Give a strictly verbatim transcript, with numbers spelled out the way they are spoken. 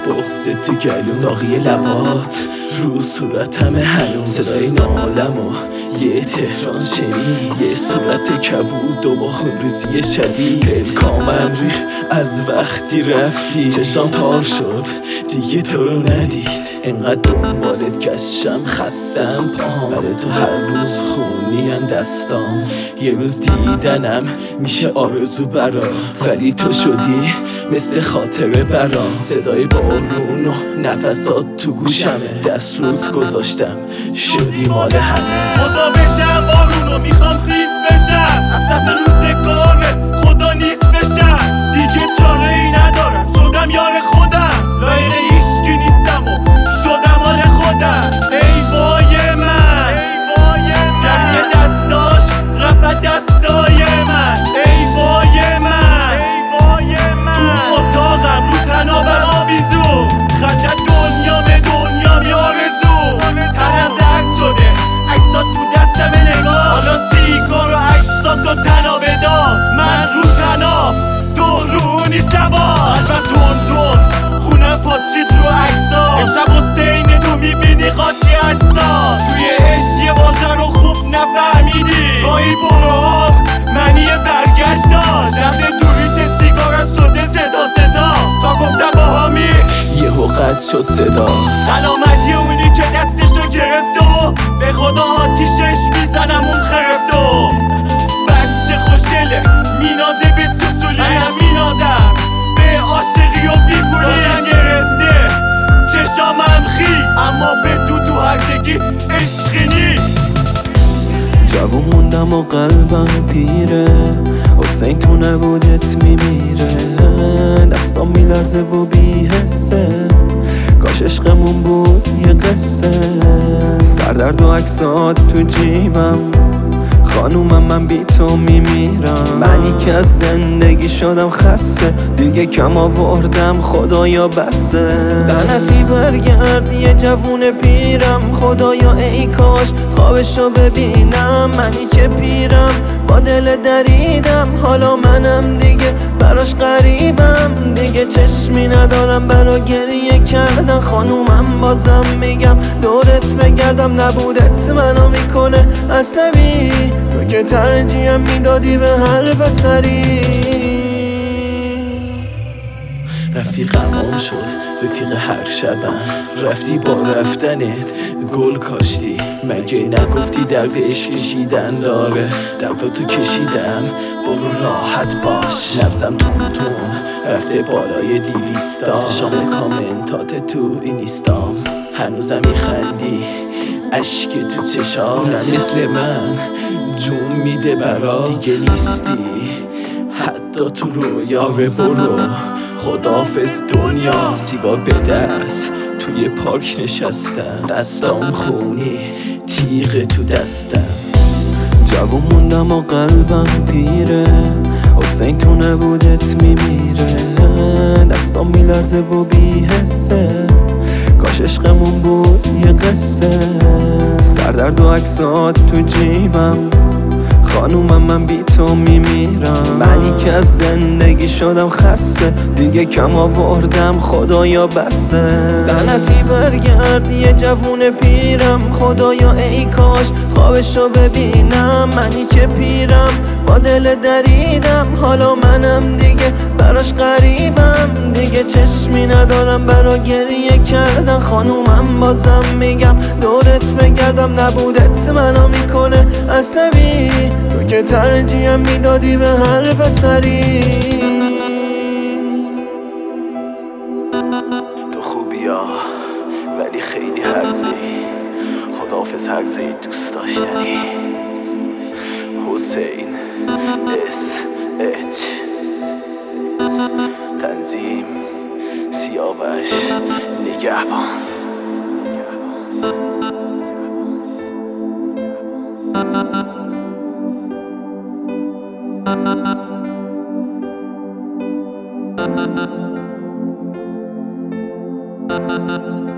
بغض تو گلو، داغی لبات رو صورتم هنوز، صدای نالم و یه تهران شنید، یه صورت کبود و با خونریزی شدید. پلکامم ریخ از وقتی رفتی، چشام تار شد دیگه تو رو ندید. انقدر دنبالت گشتم خستم پام، ولی تو هر روز خونیم دستام. یه روز دیدنم میشه آرزو برات، ولی تو شدی مثل خاطره برام. صدای بارون و نفسات تو گوشمه، دست روت گذاشتم شدی مال همه. خدا بده بارونو میخوام خیس بشم، از صف روزگاره خدا نیست بشم. دیگه چاره ای ندارم شدم یار خودم، لایق هیچکی نیستم و شدم مال خودم. ای وای من گرمی دستاش رفت دستای من. ای وای من تو اتاقم رو تنابم آویزون، خندت دنیام دنیام یارزون. تنم زرد شده عکسات تو دستم نگاه، حالا سیگار و عکسات و تناب دار. من رو تناب تو رونی سوار، قلبم تون تون خونم پاتشید رو عکسات. امشب حسین تو میبینی قاطی اجساد، توی عشق یه واژه رو خوب نفهمیدی. گاهی برو منی یه برگشت داشت، رفته توریت سیگارم شده صدا صدا. تا گفتم با همی یهو قطع شد صدا، سلامتی اونی که دستش رو گرفت و به خدا آتیشش میزنم اون خرفت. و بچه خوشگله مینازه به سسولی، منم مینازم به عاشقی و بیپولی. گرفته چشامم خیز اما به دو تو هرزگی عشقی نیست. جوون موندم و قلبم پیره، حسین تو نبودت میمیره. دستام میلرزه و بی‌حسه، کاش عشقمون بود یه قصه. سردرد و عکسات تو جیبم، خانومم من بی تو میمیرم. منی که از زندگی شدم خسته، دیگه کم آوردم خدایا بسه. لعنتی برگرد یه جوون پیرم، خدایا ای کاش خوابشو ببینم. منی که پیرم با دل دریدم، حالا منم دیگه براش غریبم. دیگه چشمی ندارم برا گریه کردن، خانومم بازم میگم دورت بگردم. نبودت منو میکنه عصبی، تو که ترجیحم میدادی به هر پسری. رفتی غمام شد رفیق هر شبم، رفتی با رفتنت گل کاشتی. مگه نگفتی درد عشق کشیدن داره؟ درد تو کشیدم برو راحت باش. نبزم تون تون رفته بالای دیویستا، شام کامنتات تو اینیستام. هنوزم میخندی اشک تو چشام، نه مثل من جون میده برا. دیگه نیستی حتی تو رویا، برو خداحافظ دنیا. سیگار به دست توی پارک نشستم، دستام خونی تیغ تو دستم. جوون موندم و قلبم پیره، حسین تو نبودت میمیره. دستام میلرزه و بی‌حسه، کاش عشقمون بود یه قصه. سردرد و عکسات تو جیبم، خانومم من بی تو میمیرم. منی که از زندگی شدم خسته، دیگه کم آوردم خدایا بسه. لعنتی برگرد یه جوون پیرم، خدایا ای کاش خوابشو ببینم. منی که پیرم با دل دریدم، حالا منم دیگه براش غریبم. دیگه چشمی ندارم برا گریه کردن، خانومم بازم میگم دورت بگردم. نبودت منو میکنه عصبی، تو که ترجیحم میدادی به هر پسری. تو خوبیا ولی خیلی هرزی، خداحافظ هرزی دوست داشتنی. حسین اس اچ تنظیم سیاوش نگهبان. Thank you.